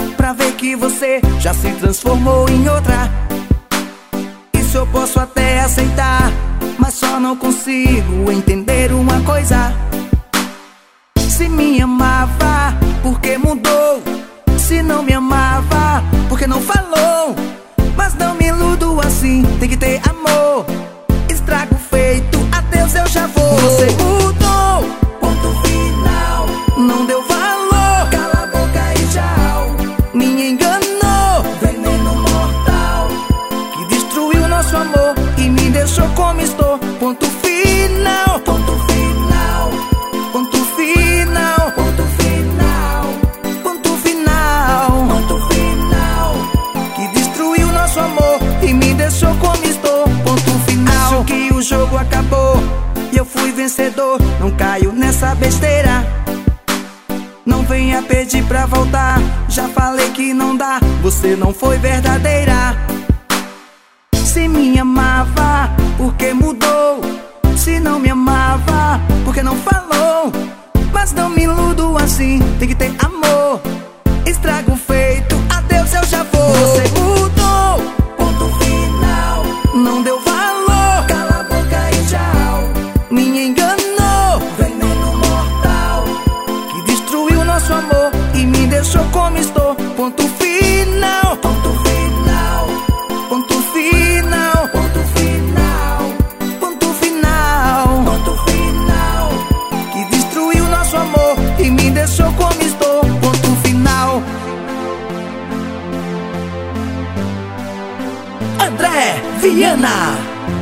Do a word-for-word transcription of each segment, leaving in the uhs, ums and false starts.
pra ver que você já se transformou em outra. Isso eu posso até aceitar, mas só não consigo entender uma coisa. Se me amava, por que mudou? Se não me amava, por que não falou? Mas não me iludo assim, tem que ter amor. Estrago feito, adeus eu já vou. Você mudou, ponto final. Não deu valor, cala a boca e tchau. Me enganou, veneno mortal, que destruiu nosso amor e me deixou como estou. Ponto final, ponto final, ponto final, ponto final, ponto final, ponto final, que destruiu nosso amor e me deixou como estou. Ponto final. Acho que o jogo acabou e eu fui vencedor, não caio nessa besteira. Não venha pedir pra voltar, já falei que não dá, você não foi verdadeira. Se me amava, por que mudou? Se não me amava, por que não falou? Mas não me iludo assim, tem que ter amor. Estrago feito, adeus eu já vou. Você mudou, ponto final. Não deu valor, cala a boca e tchau. Me enganou, veneno mortal, que destruiu nosso amor e me deixou como estou. Ponto final, ponto final, ponto final, ponto final, ponto final, ponto final, que destruiu nosso amor e me deixou como estou. Ponto final. André Viana.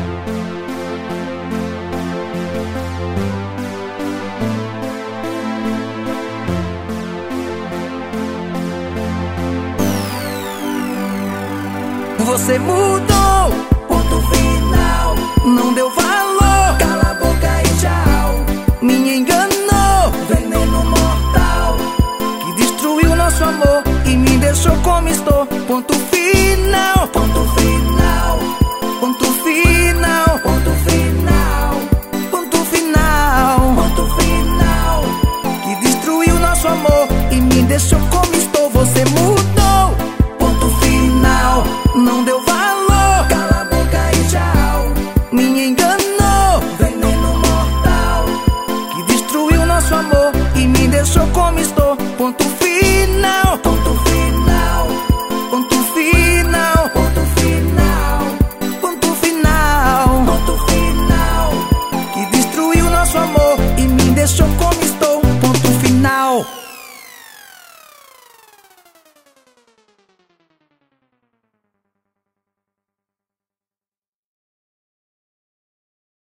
Você mudou, ponto final. Não deu valor, cala a boca e tchau. Me enganou, veneno mortal, que destruiu nosso amor e me deixou como estou. Ponto final, ponto final, ponto final, ponto final, ponto final, ponto final, que destruiu nosso amor e me deixou como estou. Você mudou, ponto final. Não deu valor, cala a boca e tchau. Me enganou, veneno mortal, que destruiu nosso amor e me deixou como estou. Ponto final, ponto final, ponto final, ponto final, ponto final, ponto final, que destruiu nosso amor e me deixou como estou. Ponto final.